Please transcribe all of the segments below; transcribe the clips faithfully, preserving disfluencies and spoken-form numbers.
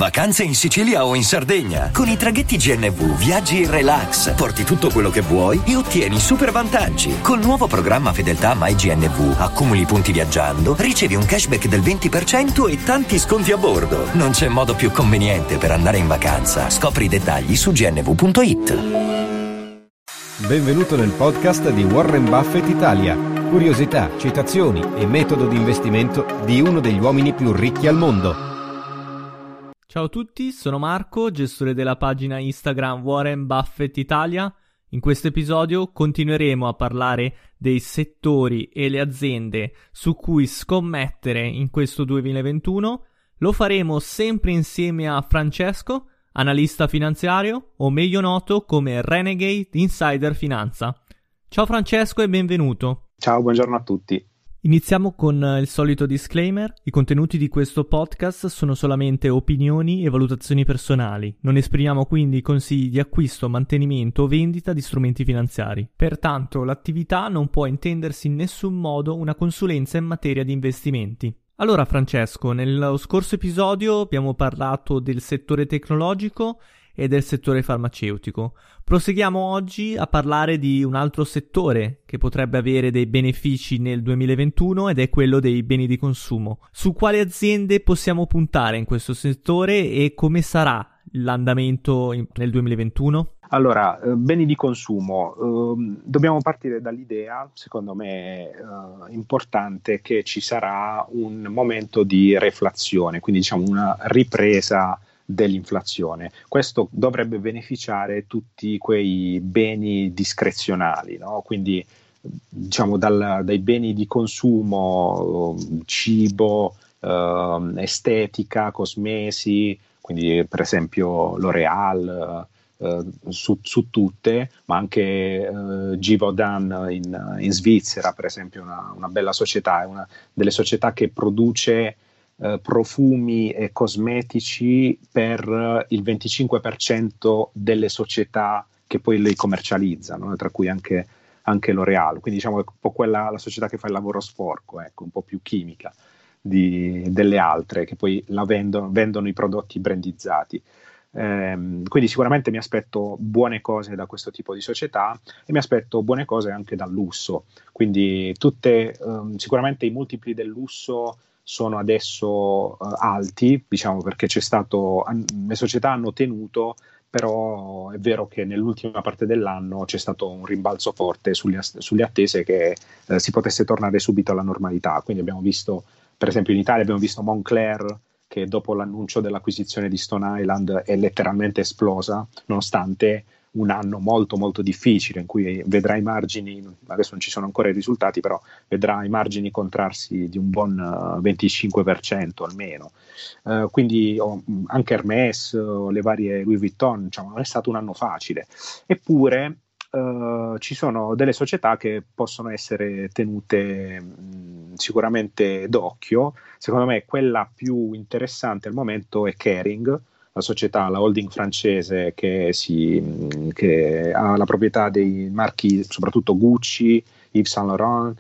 Vacanze in Sicilia o in Sardegna. Con i traghetti G N V viaggi in relax, porti tutto quello che vuoi e ottieni super vantaggi. Col nuovo programma Fedeltà MyGNV accumuli punti viaggiando, ricevi un cashback del venti per cento e tanti sconti a bordo. Non c'è modo più conveniente per andare in vacanza. Scopri i dettagli su g n v punto i t. Benvenuto nel podcast di Warren Buffett Italia. Curiosità, citazioni e metodo di investimento di uno degli uomini più ricchi al mondo. Ciao a tutti, sono Marco, gestore della pagina Instagram Warren Buffett Italia. In questo episodio continueremo a parlare dei settori e le aziende su cui scommettere in questo duemilaventuno. Lo faremo sempre insieme a Francesco, analista finanziario o meglio noto come Renegade Insider Finanza. Ciao Francesco e benvenuto. Ciao, buongiorno a tutti. Iniziamo con il solito disclaimer. I contenuti di questo podcast sono solamente opinioni e valutazioni personali. Non esprimiamo quindi consigli di acquisto, mantenimento o vendita di strumenti finanziari. Pertanto, l'attività non può intendersi in nessun modo una consulenza in materia di investimenti. Allora Francesco, nello scorso episodio abbiamo parlato del settore tecnologico e del settore farmaceutico. Proseguiamo oggi a parlare di un altro settore che potrebbe avere dei benefici nel duemilaventuno ed è quello dei beni di consumo. Su quali aziende possiamo puntare in questo settore e come sarà l'andamento in, nel duemilaventuno? Allora, eh, beni di consumo. Eh, dobbiamo partire dall'idea, secondo me eh, importante, che ci sarà un momento di reflazione, quindi diciamo una ripresa dell'inflazione. Questo dovrebbe beneficiare tutti quei beni discrezionali, no? Quindi diciamo dal, dai beni di consumo, cibo, eh, estetica, cosmesi, quindi per esempio L'Oréal, eh, su, su tutte, ma anche eh, Givaudan in, in Svizzera, per esempio, una, una bella società, è una delle società che produce Uh, profumi e cosmetici per il venticinque per cento delle società che poi li commercializzano, tra cui anche, anche L'Oréal. Quindi diciamo è un po' quella la società che fa il lavoro sporco, ecco, un po' più chimica di, delle altre, che poi la vendono, vendono i prodotti brandizzati. Um, quindi sicuramente mi aspetto buone cose da questo tipo di società e mi aspetto buone cose anche dal lusso. Quindi tutte, um, sicuramente i multipli del lusso sono adesso uh, alti, diciamo, perché c'è stato, le società hanno tenuto, però è vero che nell'ultima parte dell'anno c'è stato un rimbalzo forte sulle, sulle attese che eh, si potesse tornare subito alla normalità. Quindi abbiamo visto, per esempio in Italia abbiamo visto Moncler, che dopo l'annuncio dell'acquisizione di Stone Island è letteralmente esplosa, nonostante un anno molto molto difficile in cui vedrà i margini, adesso non ci sono ancora i risultati, però vedrà i margini contrarsi di un buon uh, venticinque per cento almeno. Uh, quindi oh, anche Hermès, uh, le varie Louis Vuitton, diciamo, non è stato un anno facile. Eppure uh, ci sono delle società che possono essere tenute mh, sicuramente d'occhio. Secondo me quella più interessante al momento è Kering, la società, la holding francese che, si, che ha la proprietà dei marchi soprattutto Gucci, Yves Saint Laurent,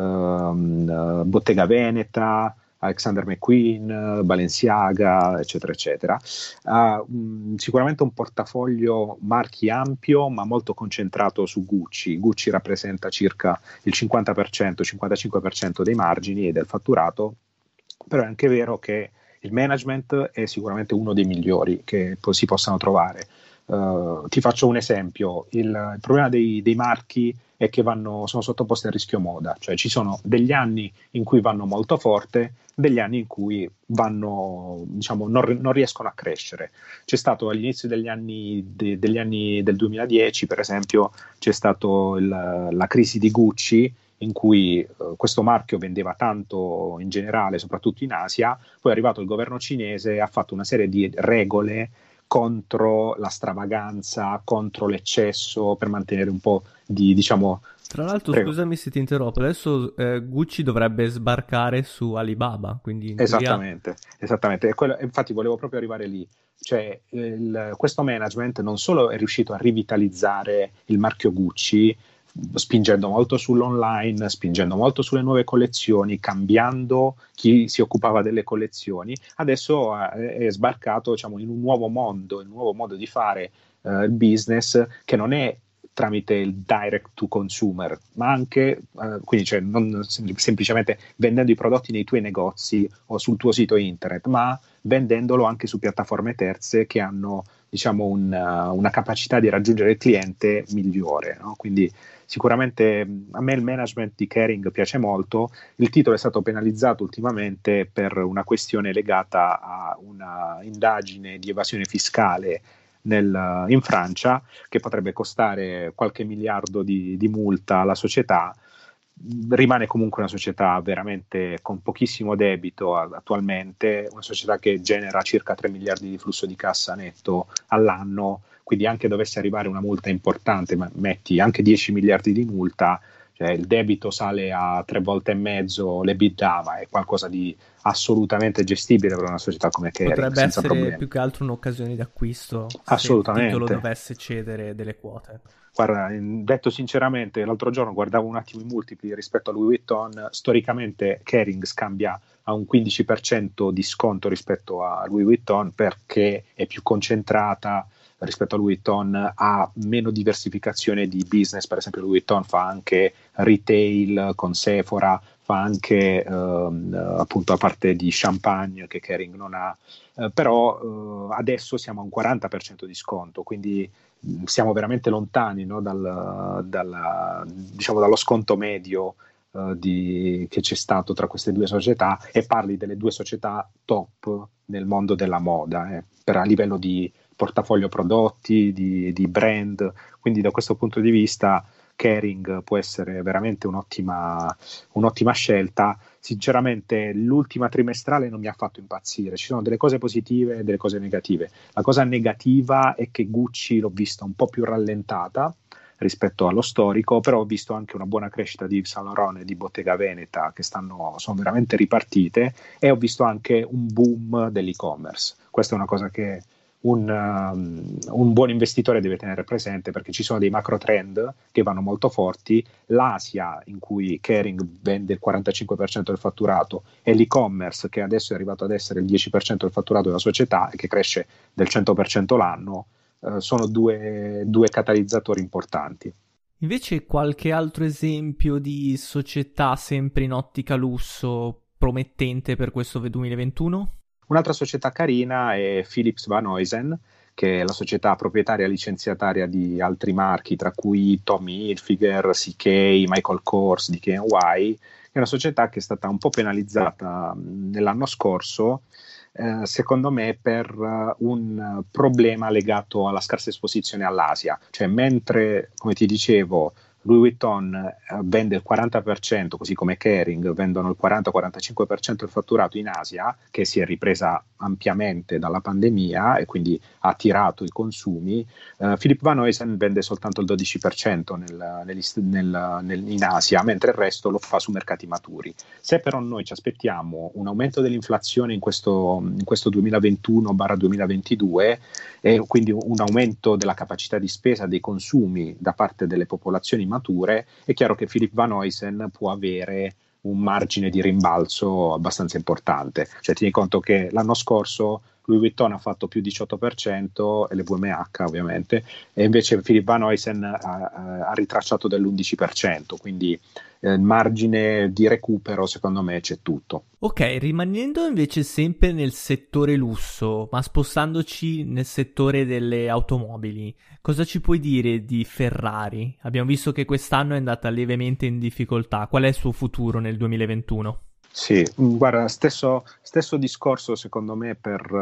ehm, Bottega Veneta, Alexander McQueen, Balenciaga, eccetera, eccetera. Ha um, sicuramente un portafoglio marchi ampio, ma molto concentrato su Gucci. Gucci rappresenta circa il cinquanta per cento, cinquantacinque per cento dei margini e del fatturato, però è anche vero che il management è sicuramente uno dei migliori che po- si possano trovare. Uh, ti faccio un esempio: il, il problema dei, dei marchi è che vanno, sono sottoposti a rischio moda, cioè ci sono degli anni in cui vanno molto forte, degli anni in cui vanno, diciamo, non, non riescono a crescere. C'è stato all'inizio degli anni, de, degli anni del duemiladieci, per esempio, c'è stato il, la crisi di Gucci, in cui uh, questo marchio vendeva tanto in generale, soprattutto in Asia. Poi è arrivato il governo cinese e ha fatto una serie di regole contro la stravaganza, contro l'eccesso, per mantenere un po' di, diciamo... Tra l'altro, Prego. Scusami se ti interrompo, adesso eh, Gucci dovrebbe sbarcare su Alibaba, quindi... Esattamente, teoria... esattamente. E quello, infatti volevo proprio arrivare lì. Cioè, il, questo management non solo è riuscito a rivitalizzare il marchio Gucci, spingendo molto sull'online, spingendo molto sulle nuove collezioni, cambiando chi si occupava delle collezioni. Adesso è, è sbarcato, diciamo, in un nuovo mondo, un nuovo modo di fare uh, il business, che non è tramite il direct to consumer, ma anche uh, quindi cioè non sem- semplicemente vendendo i prodotti nei tuoi negozi o sul tuo sito internet, ma vendendolo anche su piattaforme terze che hanno, diciamo, un, uh, una capacità di raggiungere il cliente migliore, no? Quindi sicuramente a me il management di Kering piace molto. Il titolo è stato penalizzato ultimamente per una questione legata a una indagine di evasione fiscale nel, in Francia, che potrebbe costare qualche miliardo di, di multa alla società. Rimane comunque una società veramente con pochissimo debito attualmente, una società che genera circa tre miliardi di flusso di cassa netto all'anno, quindi anche dovesse arrivare una multa importante, ma metti anche dieci miliardi di multa, cioè il debito sale a tre volte e mezzo l'EBITDA, ma è qualcosa di assolutamente gestibile per una società come Kering. Potrebbe senza essere problemi. Più che altro un'occasione di acquisto Assolutamente. se il titolo dovesse cedere delle quote. Guarda, detto sinceramente, l'altro giorno guardavo un attimo i multipli rispetto a Louis Vuitton. Storicamente Kering scambia a un quindici per cento di sconto rispetto a Louis Vuitton, perché è più concentrata rispetto a Louis Vuitton, ha meno diversificazione di business. Per esempio Louis Vuitton fa anche retail con Sephora, fa anche ehm, appunto a parte di champagne che Kering non ha, eh, però eh, adesso siamo a un quaranta per cento di sconto, quindi mh, siamo veramente lontani, no, dal, dal, diciamo, dallo sconto medio uh, di, che c'è stato tra queste due società, e parli delle due società top nel mondo della moda, eh, per a livello di portafoglio prodotti, di, di brand. Quindi da questo punto di vista Kering può essere veramente un'ottima, un'ottima scelta. Sinceramente l'ultima trimestrale non mi ha fatto impazzire, ci sono delle cose positive e delle cose negative. La cosa negativa è che Gucci l'ho vista un po' più rallentata rispetto allo storico, però ho visto anche una buona crescita di Yves Saint Laurent e di Bottega Veneta, che stanno, sono veramente ripartite, e ho visto anche un boom dell'e-commerce. Questa è una cosa che Un, um, un buon investitore deve tenere presente, perché ci sono dei macro trend che vanno molto forti. L'Asia, in cui Kering vende il quarantacinque per cento del fatturato, e l'e-commerce, che adesso è arrivato ad essere il dieci per cento del fatturato della società e che cresce del cento per cento l'anno, uh, sono due, due catalizzatori importanti. Invece qualche altro esempio di società sempre in ottica lusso promettente per questo duemilaventuno? Un'altra società carina è Philips Van Heusen, che è la società proprietaria licenziataria di altri marchi, tra cui Tommy Hilfiger, C K, Michael Kors, D K N Y. È una società che è stata un po' penalizzata nell'anno scorso, eh, secondo me per uh, un problema legato alla scarsa esposizione all'Asia. Cioè, mentre, come ti dicevo, Louis Vuitton eh, vende il quaranta per cento, così come Kering vendono il quaranta quarantacinque per cento del fatturato in Asia, che si è ripresa ampiamente dalla pandemia e quindi ha attirato i consumi. uh, Philips Van Heusen vende soltanto il dodici per cento nel, nel, nel, nel, in Asia, mentre il resto lo fa su mercati maturi. Se però noi ci aspettiamo un aumento dell'inflazione in questo, in questo duemilaventuno duemilaventidue, e quindi un aumento della capacità di spesa dei consumi da parte delle popolazioni mature, è chiaro che Philips Van Heusen può avere un margine di rimbalzo abbastanza importante. Cioè, tieni conto che l'anno scorso Louis Vuitton ha fatto più diciotto per cento, e le V M H ovviamente, e invece Philips Van Heusen ha, ha ritracciato dell'undici per cento, quindi eh, il margine di recupero secondo me c'è tutto. Ok, rimanendo invece sempre nel settore lusso, ma spostandoci nel settore delle automobili, cosa ci puoi dire di Ferrari? Abbiamo visto che quest'anno è andata lievemente in difficoltà. Qual è il suo futuro nel duemilaventuno? Sì, guarda, stesso, stesso discorso secondo me per,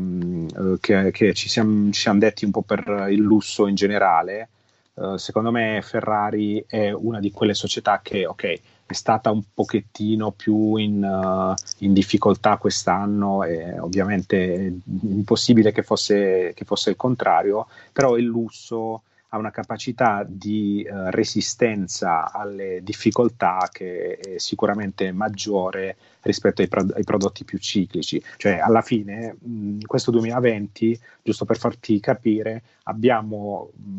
um, che, che ci siamo, ci siamo detti un po' per il lusso in generale. Uh, secondo me Ferrari è una di quelle società che, ok, è stata un pochettino più in, uh, in difficoltà quest'anno, e ovviamente è impossibile che fosse, che fosse il contrario, però il lusso ha una capacità di uh, resistenza alle difficoltà che è sicuramente maggiore rispetto ai, pro- ai prodotti più ciclici. Cioè, alla fine, in questo duemilaventi, giusto per farti capire, abbiamo mh,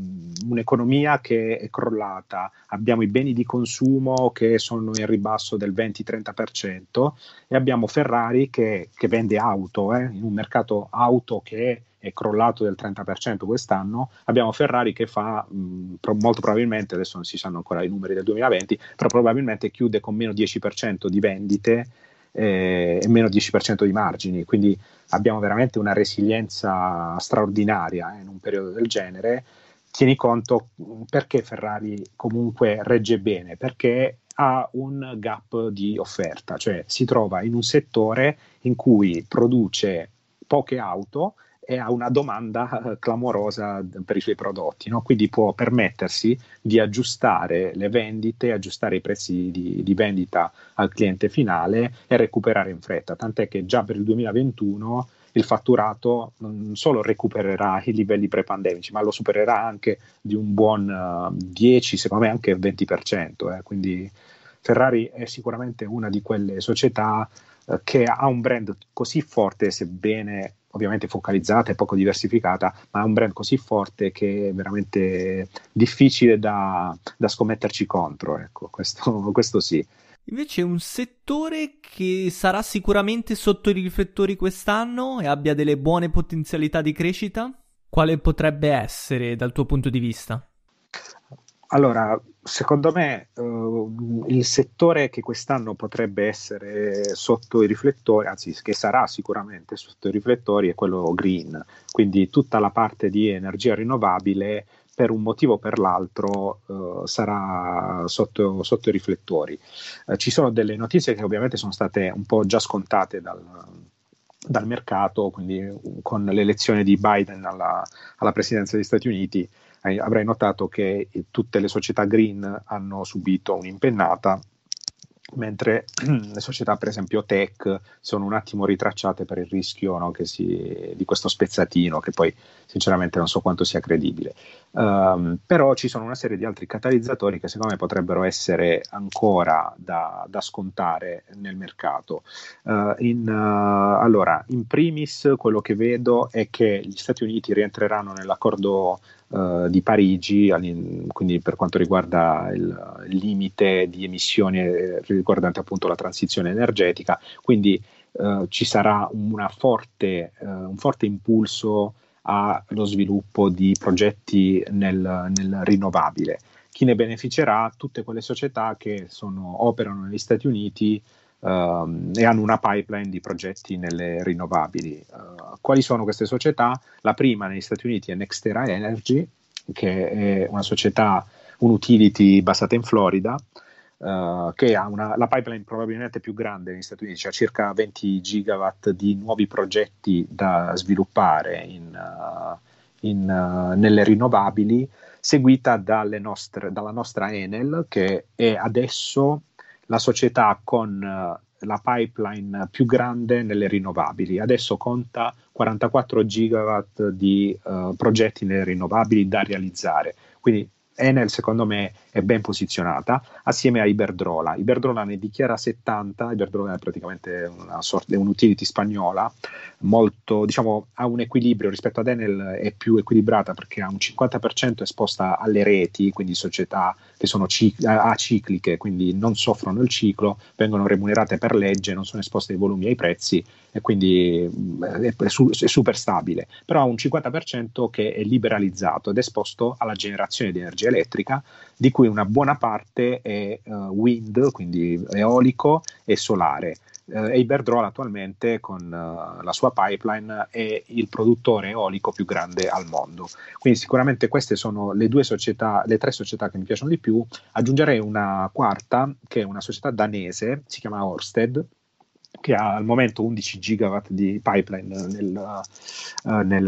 un'economia che è crollata, abbiamo i beni di consumo che sono in ribasso del venti-trenta per cento e abbiamo Ferrari che, che vende auto, eh, in un mercato auto che è crollato del trenta per cento quest'anno. Abbiamo Ferrari che fa mh, pro- molto probabilmente, adesso non si sanno ancora i numeri del duemilaventi, però probabilmente chiude con meno dieci per cento di vendite eh, e meno dieci per cento di margini, quindi abbiamo veramente una resilienza straordinaria eh, in un periodo del genere. Tieni conto perché Ferrari comunque regge bene, perché ha un gap di offerta, cioè si trova in un settore in cui produce poche auto e ha una domanda clamorosa per i suoi prodotti, no? Quindi può permettersi di aggiustare le vendite, aggiustare i prezzi di, di vendita al cliente finale e recuperare in fretta, tant'è che già per il duemilaventuno il fatturato non solo recupererà i livelli pre-pandemici, ma lo supererà anche di un buon uh, dieci, secondo me anche venti per cento. Eh. Quindi Ferrari è sicuramente una di quelle società uh, che ha un brand così forte, sebbene ovviamente focalizzata e poco diversificata, ma ha un brand così forte che è veramente difficile da, da scommetterci contro. Ecco, questo, questo sì. Invece un settore che sarà sicuramente sotto i riflettori quest'anno e abbia delle buone potenzialità di crescita, quale potrebbe essere dal tuo punto di vista? Allora, secondo me uh, il settore che quest'anno potrebbe essere sotto i riflettori, anzi che sarà sicuramente sotto i riflettori, è quello green, quindi tutta la parte di energia rinnovabile per un motivo o per l'altro uh, sarà sotto, sotto i riflettori. Uh, ci sono delle notizie che ovviamente sono state un po' già scontate dal, dal mercato, quindi con l'elezione di Biden alla, alla presidenza degli Stati Uniti eh, avrai notato che tutte le società green hanno subito un'impennata, mentre le società per esempio tech sono un attimo ritracciate per il rischio, no, che si, di questo spezzatino che poi sinceramente non so quanto sia credibile. Um, però ci sono una serie di altri catalizzatori che secondo me potrebbero essere ancora da, da scontare nel mercato. Uh, in, uh, allora, in primis quello che vedo è che gli Stati Uniti rientreranno nell'accordo Uh, di Parigi, quindi per quanto riguarda il, il limite di emissioni eh, riguardante appunto la transizione energetica, quindi uh, ci sarà una forte, uh, un forte impulso allo sviluppo di progetti nel, nel rinnovabile. Chi ne beneficerà? Tutte quelle società che sono, operano negli Stati Uniti Uh, e hanno una pipeline di progetti nelle rinnovabili. Uh, quali sono queste società? La prima negli Stati Uniti è NextEra Energy, che è una società, un utility basata in Florida, uh, che ha una, la pipeline probabilmente più grande negli Stati Uniti, cioè circa venti gigawatt di nuovi progetti da sviluppare in, uh, in, uh, nelle rinnovabili, seguita dalle nostre, dalla nostra Enel, che è adesso la società con uh, la pipeline più grande nelle rinnovabili. Adesso conta quarantaquattro gigawatt di uh, progetti nelle rinnovabili da realizzare. Quindi Enel secondo me è ben posizionata assieme a Iberdrola. Iberdrola ne dichiara settanta, Iberdrola è praticamente una sorta, è un'utility spagnola, molto, diciamo, ha un equilibrio rispetto ad Enel, è più equilibrata perché ha un cinquanta per cento esposta alle reti, quindi società che sono cic- acicliche, quindi non soffrono il ciclo, vengono remunerate per legge, non sono esposte ai volumi e ai prezzi e quindi è, è, su- è super stabile, però ha un cinquanta per cento che è liberalizzato ed esposto alla generazione di energia elettrica, di cui una buona parte è uh, wind, quindi eolico e solare. Uh, e Iberdrola attualmente con uh, la sua pipeline è il produttore eolico più grande al mondo. Quindi sicuramente queste sono le due società, le tre società che mi piacciono di più. Aggiungerei una quarta che è una società danese, si chiama Ørsted, che ha al momento undici gigawatt di pipeline nel, uh, nel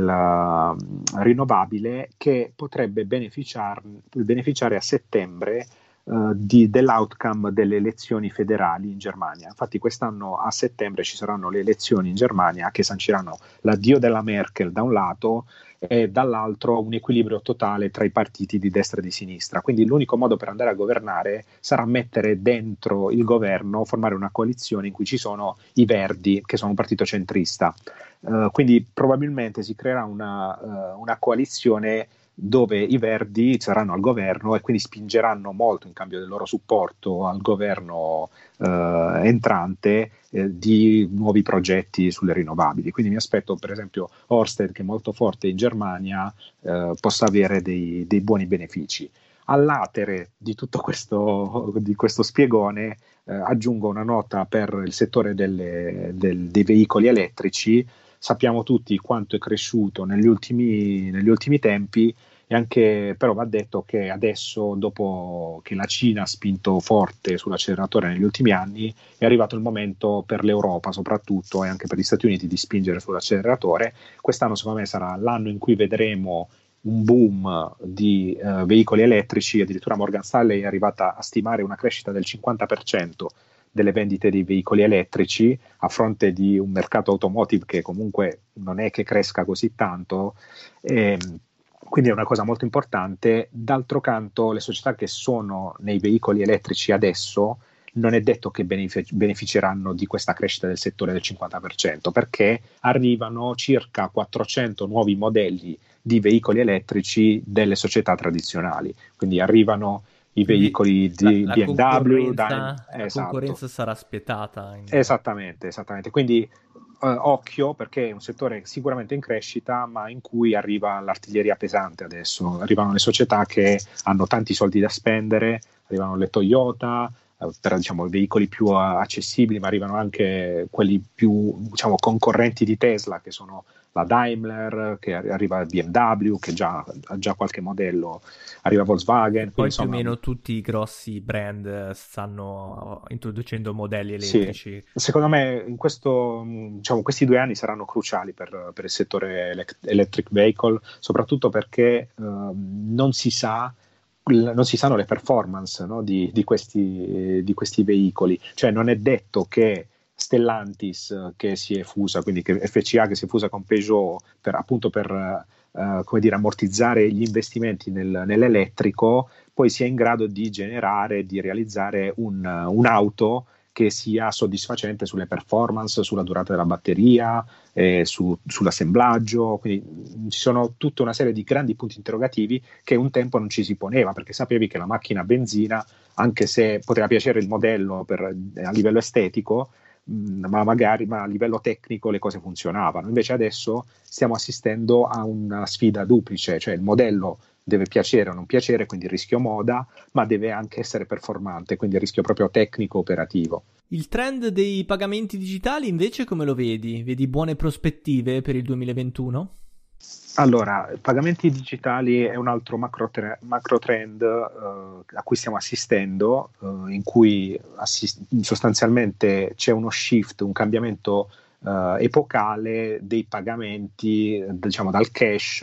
uh, rinnovabile, che potrebbe beneficiar, beneficiare a settembre uh, di, dell'outcome delle elezioni federali in Germania. Infatti quest'anno a settembre ci saranno le elezioni in Germania che sanciranno l'addio della Merkel da un lato e dall'altro un equilibrio totale tra i partiti di destra e di sinistra. Quindi l'unico modo per andare a governare sarà mettere dentro il governo, formare una coalizione in cui ci sono i Verdi, che sono un partito centrista. Uh, quindi probabilmente si creerà una, uh, una coalizione dove i Verdi saranno al governo e quindi spingeranno molto in cambio del loro supporto al governo eh, entrante eh, di nuovi progetti sulle rinnovabili. Quindi mi aspetto per esempio Ørsted, che è molto forte in Germania, eh, possa avere dei, dei buoni benefici. All'atere di tutto questo, di questo spiegone eh, aggiungo una nota per il settore delle, del, dei veicoli elettrici. Sappiamo tutti quanto è cresciuto negli ultimi, negli ultimi tempi, e anche però va detto che adesso, dopo che la Cina ha spinto forte sull'acceleratore negli ultimi anni, è arrivato il momento per l'Europa soprattutto e anche per gli Stati Uniti di spingere sull'acceleratore. Quest'anno secondo me sarà l'anno in cui vedremo un boom di uh, veicoli elettrici. Addirittura Morgan Stanley è arrivata a stimare una crescita del cinquanta per cento delle vendite di veicoli elettrici, a fronte di un mercato automotive che comunque non è che cresca così tanto, e quindi è una cosa molto importante. D'altro canto, le società che sono nei veicoli elettrici adesso non è detto che benefic- beneficeranno di questa crescita del settore del cinquanta per cento, perché arrivano circa quattrocento nuovi modelli di veicoli elettrici delle società tradizionali, quindi arrivano i Quindi veicoli di la, la B M W, concorrenza, Daim- la esatto. concorrenza sarà spietata. In... Esattamente, esattamente. Quindi eh, occhio, perché è un settore sicuramente in crescita, ma in cui arriva l'artiglieria pesante adesso. Arrivano le società che hanno tanti soldi da spendere, arrivano le Toyota, eh, per diciamo i veicoli più uh, accessibili, ma arrivano anche quelli più diciamo concorrenti di Tesla, che sono la Daimler, che arriva B M W, che già, ha già qualche modello, arriva Volkswagen. Poi insomma, più o meno tutti i grossi brand stanno introducendo modelli elettrici. Sì, secondo me in questo, diciamo, questi due anni saranno cruciali per, per il settore elect- electric vehicle, soprattutto perché uh, non si sa non si sanno le performance, no, di, di, questi, di questi veicoli. Cioè non è detto che Stellantis, che si è fusa, quindi che F C A che si è fusa con Peugeot per, appunto per uh, come dire, ammortizzare gli investimenti nel, nell'elettrico, poi sia in grado di generare, di realizzare un, un'auto che sia soddisfacente sulle performance, sulla durata della batteria, eh, su, sull'assemblaggio. Quindi ci sono tutta una serie di grandi punti interrogativi che un tempo non ci si poneva, perché sapevi che la macchina a benzina, anche se poteva piacere il modello per, a livello estetico, ma magari ma a livello tecnico le cose funzionavano. Invece adesso stiamo assistendo a una sfida duplice, cioè il modello deve piacere o non piacere, quindi il rischio moda, ma deve anche essere performante, quindi il rischio proprio tecnico operativo. Il trend dei pagamenti digitali invece come lo vedi? Vedi buone prospettive per il duemilaventuno? Allora, pagamenti digitali è un altro macro, tre, macro trend uh, a cui stiamo assistendo, uh, in cui assist- sostanzialmente c'è uno shift, un cambiamento uh, epocale dei pagamenti, diciamo dal cash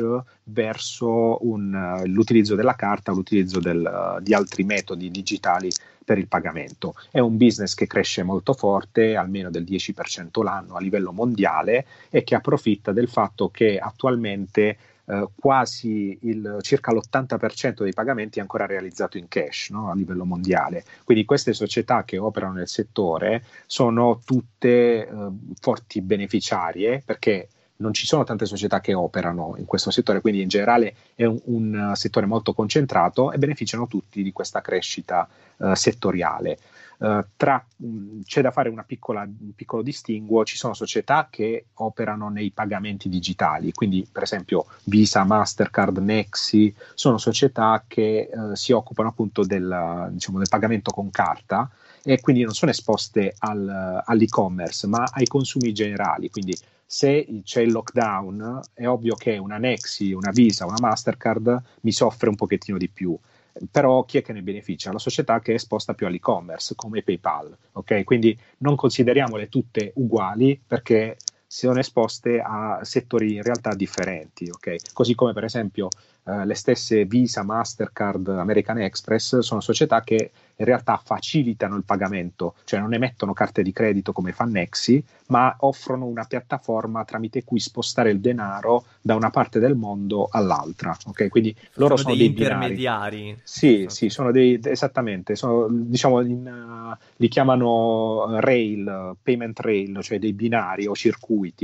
verso un, uh, l'utilizzo della carta, l'utilizzo del, uh, di altri metodi digitali per il pagamento. È un business che cresce molto forte, almeno del dieci per cento l'anno a livello mondiale, e che approfitta del fatto che attualmente eh, quasi il, circa l'ottanta per cento dei pagamenti è ancora realizzato in cash, no? A livello mondiale. Quindi queste società che operano nel settore sono tutte eh, forti beneficiarie, perché non ci sono tante società che operano in questo settore, quindi in generale è un, un settore molto concentrato e beneficiano tutti di questa crescita uh, settoriale. Uh, tra, mh, c'è da fare una piccola, un piccolo distinguo. Ci sono società che operano nei pagamenti digitali, quindi per esempio Visa, Mastercard, Nexi, sono società che uh, si occupano appunto del, diciamo, del pagamento con carta, e quindi non sono esposte al, all'e-commerce, ma ai consumi generali. Quindi se c'è il lockdown è ovvio che una Nexi, una Visa, una Mastercard mi soffre un pochettino di più, però chi è che ne beneficia? La società che è esposta più all'e-commerce, come PayPal, ok? Quindi non consideriamole tutte uguali, perché sono esposte a settori in realtà differenti, ok? Così come per esempio eh, le stesse Visa, Mastercard, American Express sono società che in realtà facilitano il pagamento, cioè non emettono carte di credito come fa Nexi, ma offrono una piattaforma tramite cui spostare il denaro da una parte del mondo all'altra, ok? Quindi sono loro sono dei intermediari. Binari. Sì, sì, sono dei, esattamente, sono, diciamo, in, uh, li chiamano rail, payment rail, cioè dei binari o circuiti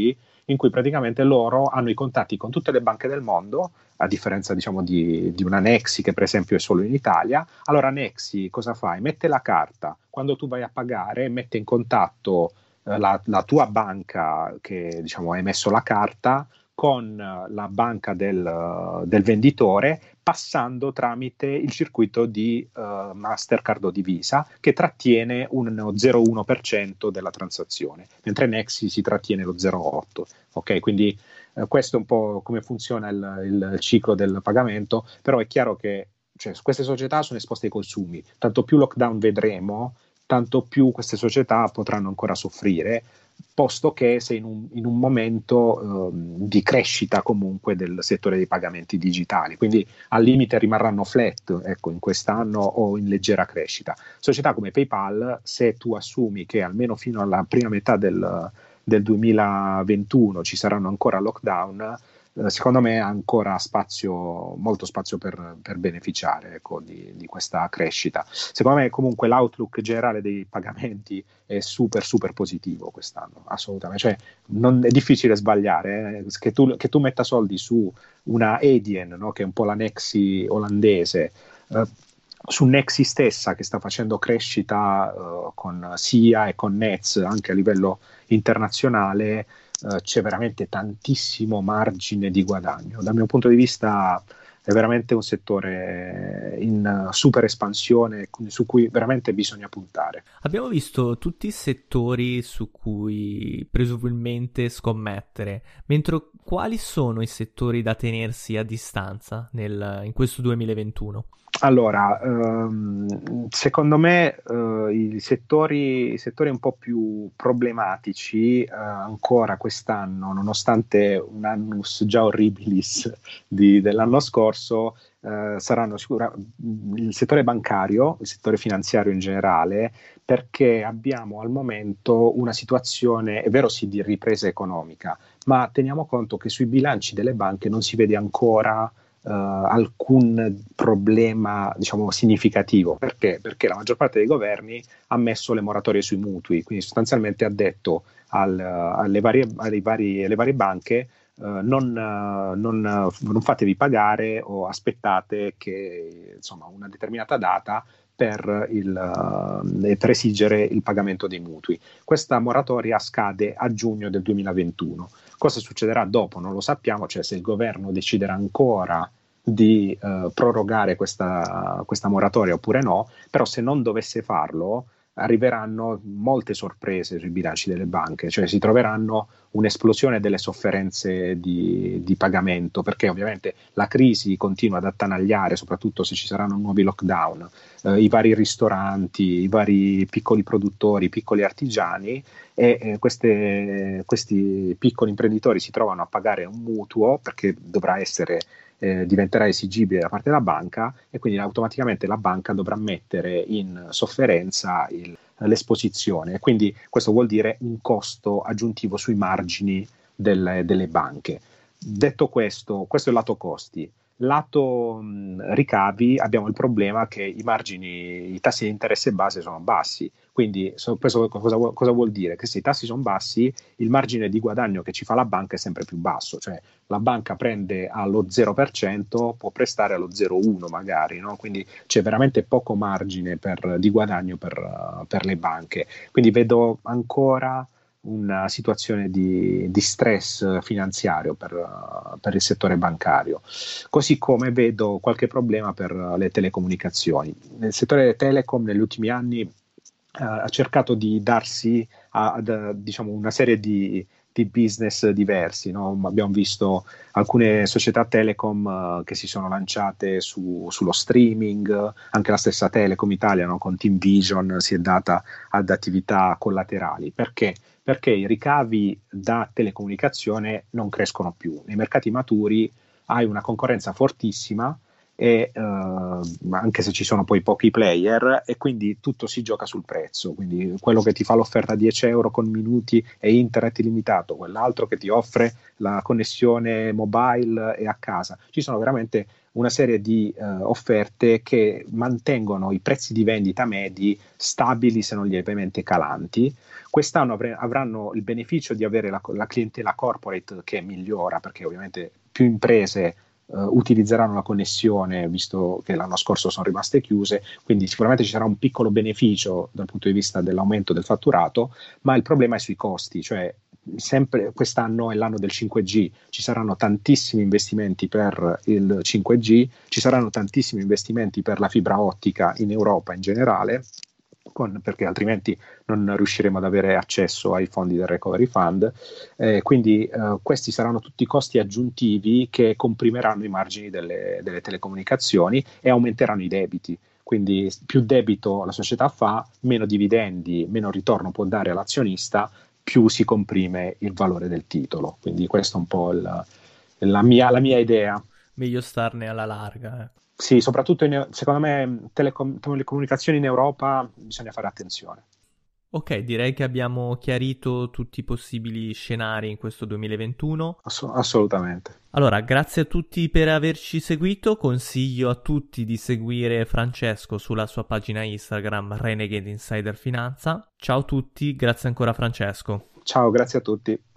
in cui praticamente loro hanno i contatti con tutte le banche del mondo, a differenza diciamo di, di una Nexi che per esempio è solo in Italia. Allora Nexi cosa fai? Mette la carta, quando tu vai a pagare mette in contatto eh, la, la tua banca che diciamo ha emesso la carta con la banca del, del venditore, passando tramite il circuito di uh, Mastercard o di Visa, che trattiene uno zero virgola uno per cento della transazione, mentre Nexi si trattiene lo zero virgola otto per cento. Ok, quindi uh, questo è un po' come funziona il, il ciclo del pagamento, però è chiaro che cioè, queste società sono esposte ai consumi, tanto più lockdown vedremo, tanto più queste società potranno ancora soffrire, posto che sei in un, in un momento eh, di crescita comunque del settore dei pagamenti digitali, quindi al limite rimarranno flat, ecco, in quest'anno o in leggera crescita. Società come PayPal, se tu assumi che almeno fino alla prima metà del, del duemilaventuno ci saranno ancora lockdown, eh, secondo me ha ancora spazio, molto spazio per, per beneficiare, ecco, di, di questa crescita. Secondo me comunque l'outlook generale dei pagamenti è super super positivo quest'anno, assolutamente, cioè non è difficile sbagliare, eh? che, tu, che tu metta soldi su una Adyen, no? Che è un po' la Nexi olandese, eh, su Nexi stessa che sta facendo crescita eh, con S I A e con Nets anche a livello internazionale, eh, c'è veramente tantissimo margine di guadagno. Dal mio punto di vista è veramente un settore in super espansione su cui veramente bisogna puntare. Abbiamo visto tutti i settori su cui presumibilmente scommettere, mentre quali sono i settori da tenersi a distanza nel, in questo duemilaventuno? Allora, ehm, secondo me eh, i settori, i settori un po' più problematici eh, ancora quest'anno, nonostante un annus già horribilis di, dell'anno scorso, eh, saranno sicuramente il settore bancario, il settore finanziario in generale, perché abbiamo al momento una situazione, è vero sì, di ripresa economica, ma teniamo conto che sui bilanci delle banche non si vede ancora Uh, alcun problema diciamo significativo. Perché? Perché la maggior parte dei governi ha messo le moratorie sui mutui, quindi sostanzialmente ha detto al, alle, varie, alle, varie, alle varie banche uh, non, uh, non, uh, non fatevi pagare o aspettate che insomma una determinata data per, il, uh, per esigere il pagamento dei mutui. Questa moratoria scade a giugno del duemilaventuno. Cosa succederà dopo? Non lo sappiamo, cioè se il governo deciderà ancora di uh, prorogare questa, questa moratoria oppure no, però se non dovesse farlo arriveranno molte sorprese sui bilanci delle banche, cioè si troveranno un'esplosione delle sofferenze di, di pagamento, perché ovviamente la crisi continua ad attanagliare, soprattutto se ci saranno nuovi lockdown, eh, i vari ristoranti, i vari piccoli produttori, i piccoli artigiani, e eh, queste, questi piccoli imprenditori si trovano a pagare un mutuo perché dovrà essere Eh, diventerà esigibile da parte della banca, e quindi automaticamente la banca dovrà mettere in sofferenza il, l'esposizione, e quindi questo vuol dire un costo aggiuntivo sui margini del, delle banche. Detto questo, questo è il lato costi. Lato mh, ricavi abbiamo il problema che i margini, i tassi di interesse base sono bassi, quindi so, questo cosa, cosa vuol dire? Che se i tassi sono bassi il margine di guadagno che ci fa la banca è sempre più basso, cioè la banca prende allo zero per cento, può prestare allo zero virgola uno magari, no? Quindi c'è veramente poco margine per, di guadagno per, uh, per le banche, quindi vedo ancora una situazione di, di stress finanziario per, uh, per il settore bancario, così come vedo qualche problema per uh, le telecomunicazioni. Nel settore delle telecom negli ultimi anni uh, ha cercato di darsi ad uh, diciamo una serie di, di business diversi, no? Abbiamo visto alcune società telecom uh, che si sono lanciate su, sullo streaming, anche la stessa Telecom Italia, no? Con TeamVision si è data ad attività collaterali. Perché? Perché i ricavi da telecomunicazione non crescono più. Nei mercati maturi hai una concorrenza fortissima, e, eh, anche se ci sono poi pochi player, e quindi tutto si gioca sul prezzo. Quindi quello che ti fa l'offerta dieci euro con minuti e internet illimitato, quell'altro che ti offre la connessione mobile e a casa. Ci sono veramente una serie di eh, offerte che mantengono i prezzi di vendita medi stabili, se non lievemente calanti. quest'anno avre- avranno il beneficio di avere la, la clientela corporate che migliora, perché ovviamente più imprese Uh, utilizzeranno la connessione, visto che l'anno scorso sono rimaste chiuse, quindi sicuramente ci sarà un piccolo beneficio dal punto di vista dell'aumento del fatturato, ma il problema è sui costi, cioè sempre quest'anno è l'anno del cinque G, ci saranno tantissimi investimenti per il cinque G, ci saranno tantissimi investimenti per la fibra ottica in Europa in generale, con, perché altrimenti non riusciremo ad avere accesso ai fondi del Recovery Fund, eh, quindi eh, questi saranno tutti costi aggiuntivi che comprimeranno i margini delle, delle telecomunicazioni e aumenteranno i debiti. Quindi più debito la società fa, meno dividendi, meno ritorno può dare all'azionista, più si comprime il valore del titolo. Quindi questa è un po' il, la, mia, la mia idea. Meglio starne alla larga, eh. Sì, soprattutto in, secondo me telecom- telecomunicazioni in Europa bisogna fare attenzione. Ok, direi che abbiamo chiarito tutti i possibili scenari in questo duemilaventuno. Ass- assolutamente. Allora, grazie a tutti per averci seguito, consiglio a tutti di seguire Francesco sulla sua pagina Instagram Renegade Insider Finanza. Ciao a tutti, grazie ancora Francesco. Ciao, grazie a tutti.